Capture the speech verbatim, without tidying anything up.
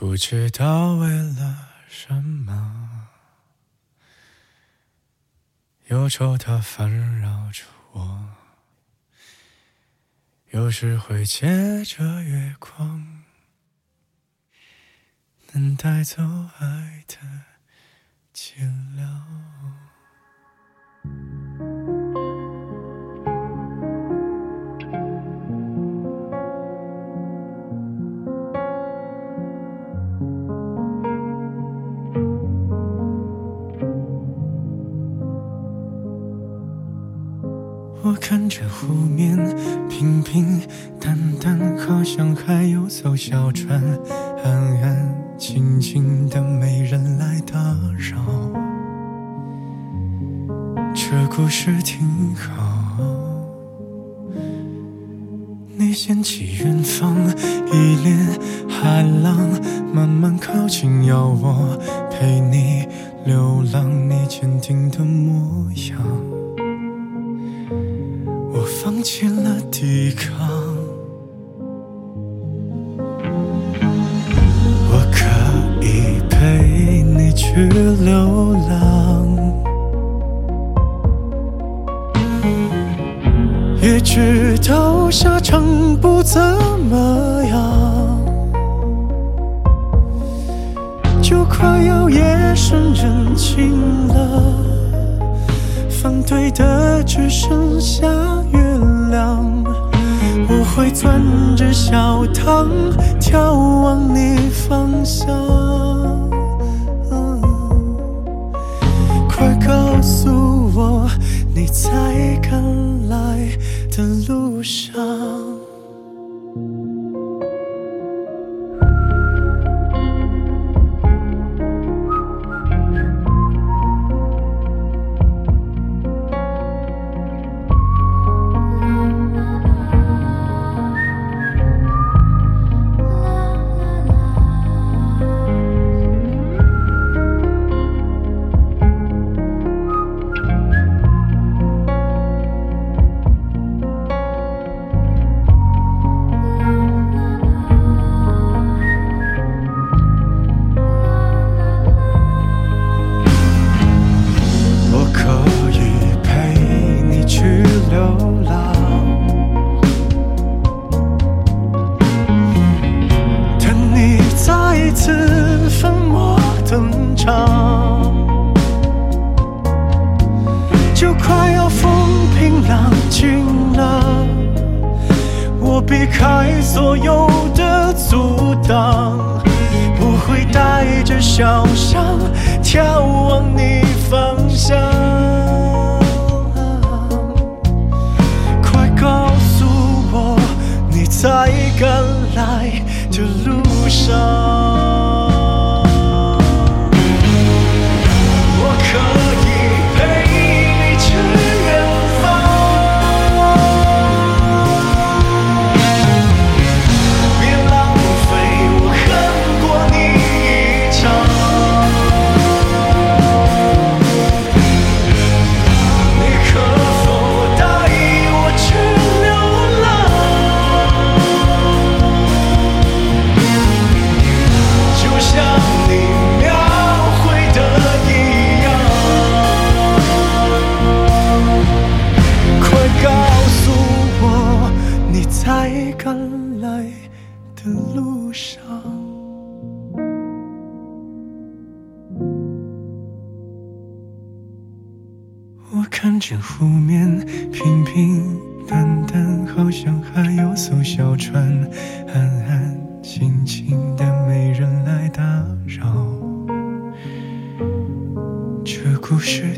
不知道为了什么，忧愁它烦扰着我，有时会借着月光，能带走爱的寂寥。我看着湖面平平淡淡，好像还有艘小船，安安静静的，没人来打扰。这故事挺好，你掀起远方，一脸海浪，慢慢靠近，要我陪你流浪，你坚定的模样。我放弃了抵抗，我可以陪你去流浪，也知道下场不怎么样，就快要夜深人静了，反对的只剩下月亮，我会攥着小糖眺望你方向、嗯、快告诉我你在赶来的路上。就快要风平浪静了，我避开所有的阻挡，我会带着笑声眺望你方向。快告诉我你在赶来的路上。在赶来的路上，我看见湖面平平淡淡，好像还有艘小船，安安静静的，没人来打扰。这故事